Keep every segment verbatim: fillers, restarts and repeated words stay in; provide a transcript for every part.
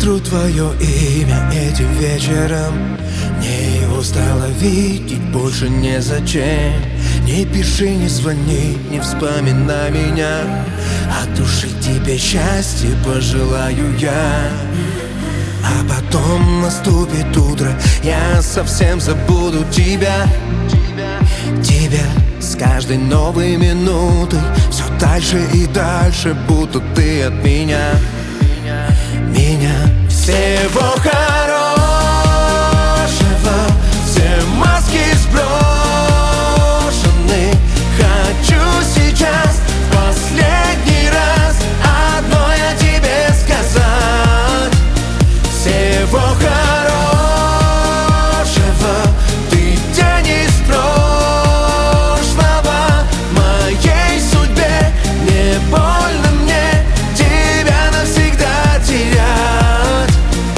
сотру твое имя этим вечером. Мне его стало видеть больше незачем. Не пиши, не звони, не вспоминай меня. От души тебе счастья пожелаю я. А потом наступит утро, я совсем забуду тебя. Тебя с каждой новой минутой все дальше и дальше, будто ты от меня. Меня. Всего хорошего, все маски сброшены. Хочу сейчас в последний раз одно я тебе сказать. Всего хорошего, ты тень из прошлого в моей судьбе. Не больно мне тебя навсегда терять.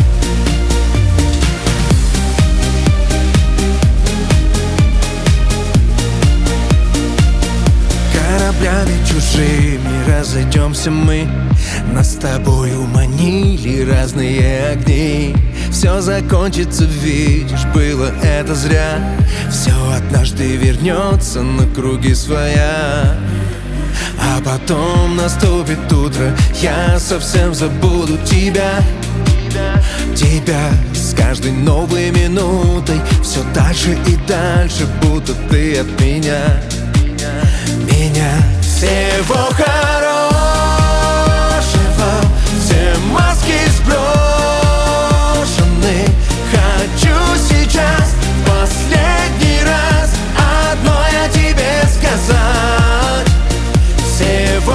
Кораблями чужими разойдемся мы. Нас с тобою манили разные огни. Все закончится, видишь, было это зря. Все однажды вернется на круги своя. А потом наступит утро, я совсем забуду тебя. Тебя с каждой новой минутой все дальше и дальше, будто ты от меня. Меня. Всего хорошего, все маски сброшены. Хочу сейчас в последний раз одно я тебе сказать. Всего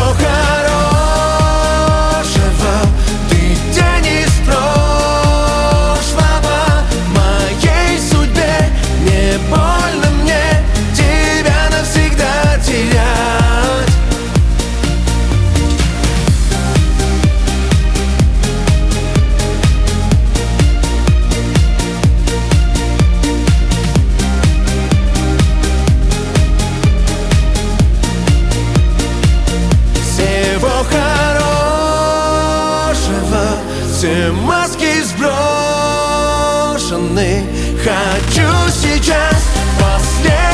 хорошего, ты тень из прошлого в моей судьбе. Не больно мне тебя навсегда терять. Всего хорошего, все маски сброшены. Хочу сейчас последний